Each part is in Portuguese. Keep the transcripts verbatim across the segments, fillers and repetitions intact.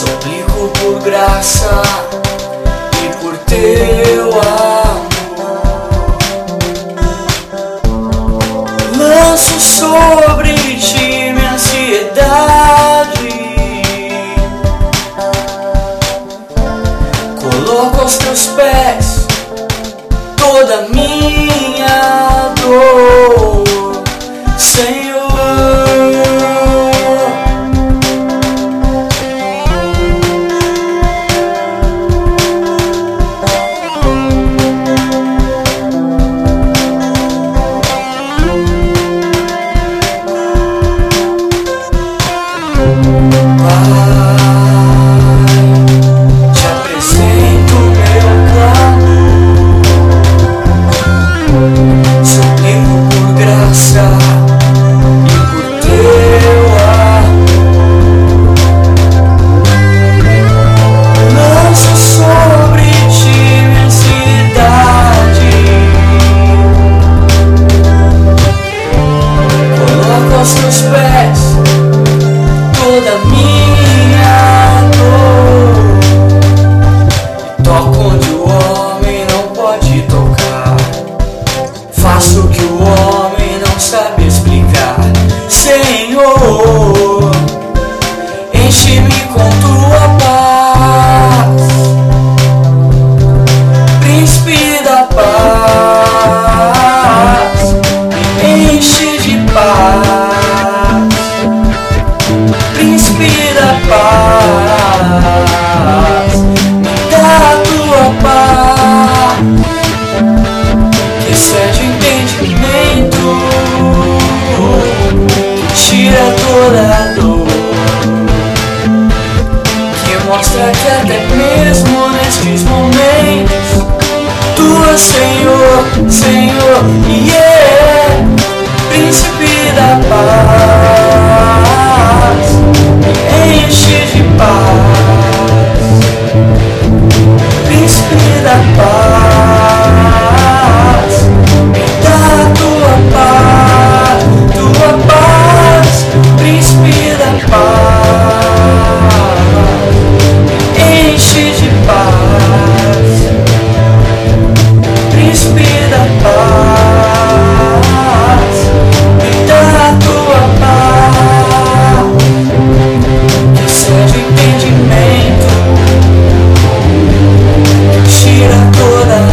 Suplico por graça e por teu amor. Lanço sobre ti minha ansiedade, coloco aos teus pés toda minha dor, Senhor. Aos teus pés toda minha dor, e toco onde o homem não pode tocar, faço o que o homem não sabe explicar. Senhor, enche-me com tua paz, Príncipe da paz, me enche de paz, Príncipe da paz, me dá a tua paz, que excede entendimento, que tira toda a dor, que mostra que até mesmo nestes momentos tu és Senhor, Senhor, e yeah, Príncipe da paz, me enche de paz, Príncipe da paz, me dá a tua paz, tua paz, Príncipe da paz, me enche de paz, Príncipe da paz, me dá a tua paz, que excede entendimento, que tira toda a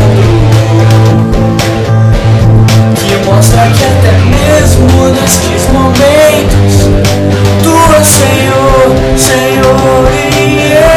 dor, que mostra que até mesmo nestes momentos tu és Senhor, Senhor, yeah.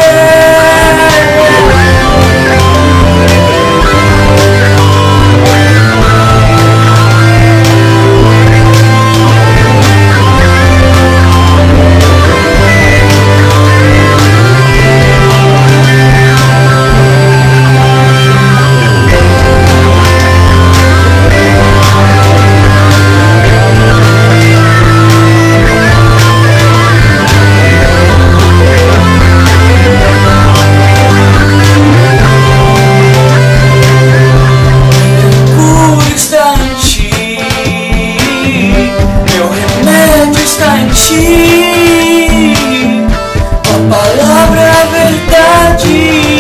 Tua palavra é a verdade,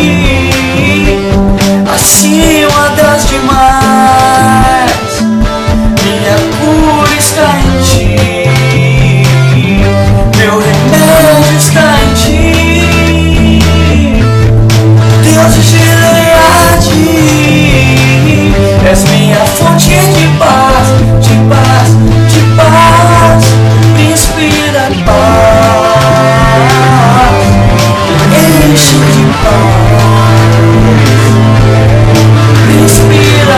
acima das demais. Minha cura está em ti, meu remédio está em ti, Deus de Gileade, és minha fonte de paz, de paz, de paz, Príncipe da paz, enche de paz, Príncipe da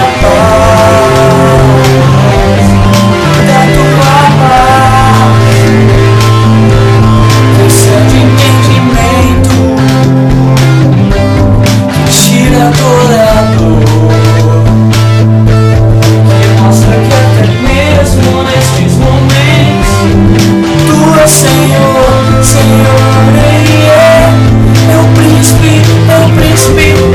paz, da tua paz, que excede entendimento, que tira toda a dor, que mostra que até mesmo nestes momentos tu és Senhor, Senhor, yeah. É o príncipe, é o príncipe